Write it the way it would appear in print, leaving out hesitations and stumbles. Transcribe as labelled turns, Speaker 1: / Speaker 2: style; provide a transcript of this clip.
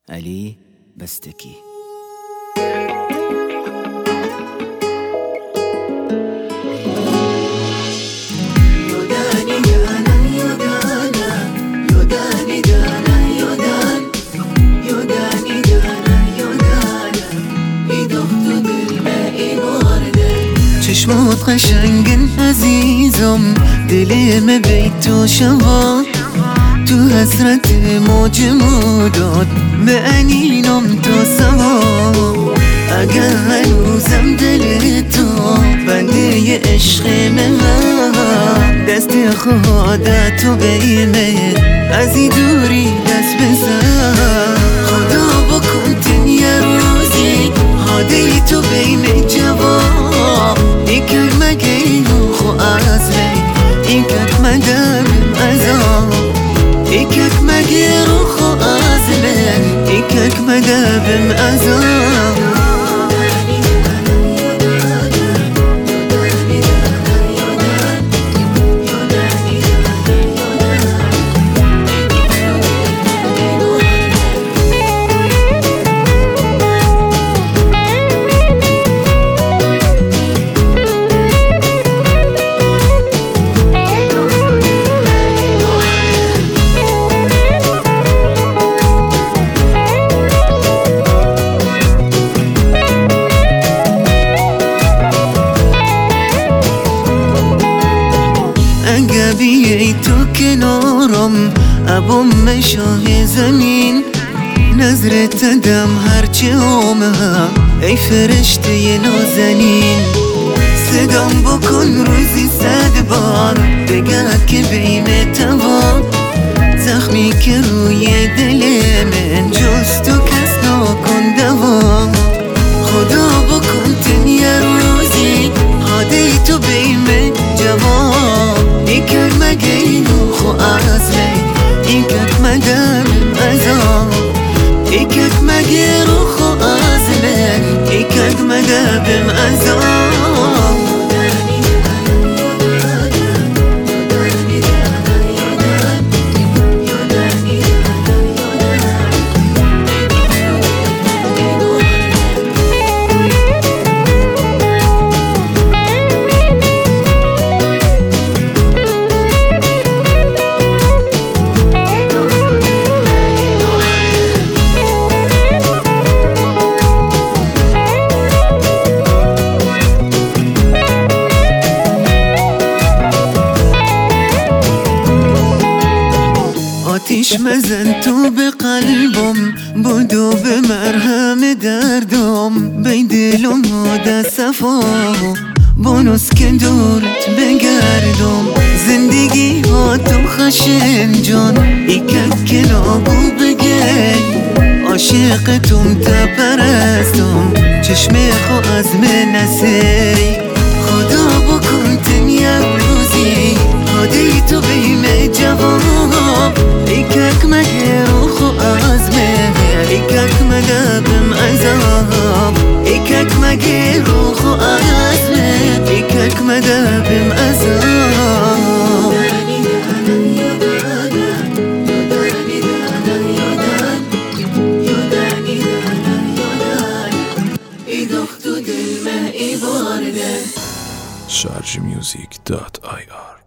Speaker 1: علی بستکی.
Speaker 2: چشمات قشنگن عزیزم، دلم بی تو شبا تو حسرت موج موداد معنینم تو سوا. اگر هنوزم دل تو بنده عشق من، دست خودتو بیمه از این دوری دست بزن. خدا بکن تن یه روزی حاده تو بیمه جواب. ایکک مگه خو از می ایکک مدم ازام. ایکک مگه رو خو از می ایکک مدم ازام. بیایی تو کنارم ابم شاه زمین، نظرت دم هرچه آمهم ای فرشته نازنین. صدام بکن روزی 100 بار بگرد که بیم توان. زخمی که روی دل من جز تو کس نکن دوام. خدا بکن تن یه روزی حاده تو بیم جوان. ایکک مگه اینو خو از می ایکک مدم ازام. ایکک مگه رو خو از می ایکک مدم ازام. آتیش مزن تو به قلبم، بدو به مرهم دردم. بی دلم ماده صفا بونس که دورت بگردم. زندگی ها تو خشن جان ایکک که نابو بگل. عاشق توم تا پرستم چشم خو از من نسری. خدا بکن تن یه روزی حاده تو بیم جواب. ایکک مگه رو خو از من ایکک مدبم ازام. ایکک مگه رو خو از من ایکک مدبم ازام.
Speaker 3: sharjmusic.ir